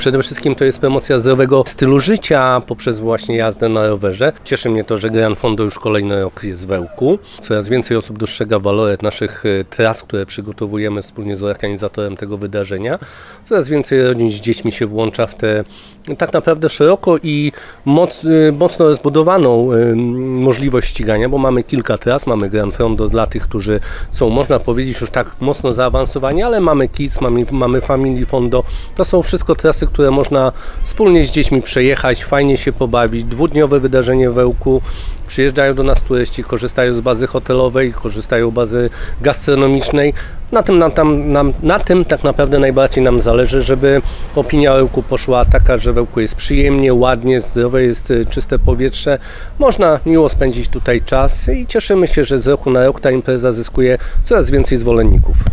Przede wszystkim to jest promocja zdrowego stylu życia poprzez właśnie jazdę na rowerze. Cieszy mnie to, że Gran Fondo już kolejny rok jest w Ełku. Coraz więcej osób dostrzega waloryt naszych tras, które przygotowujemy wspólnie z organizatorem tego wydarzenia. Coraz więcej rodzin z dziećmi się włącza w te tak naprawdę szeroko i mocno rozbudowaną możliwość ścigania, bo mamy kilka tras, mamy Gran Fondo dla tych, którzy są, można powiedzieć, już tak mocno zaawansowani, ale mamy Kids, mamy Family Fondo. To są wszystko trasy, które można wspólnie z dziećmi przejechać, fajnie się pobawić. Dwudniowe wydarzenie w Ełku. Przyjeżdżają do nas turyści, korzystają z bazy hotelowej, korzystają z bazy gastronomicznej. Na tym tak naprawdę najbardziej nam zależy, żeby opinia o Ełku poszła taka, że w Ełku jest przyjemnie, ładnie, zdrowe, jest czyste powietrze. Można miło spędzić tutaj czas i cieszymy się, że z roku na rok ta impreza zyskuje coraz więcej zwolenników.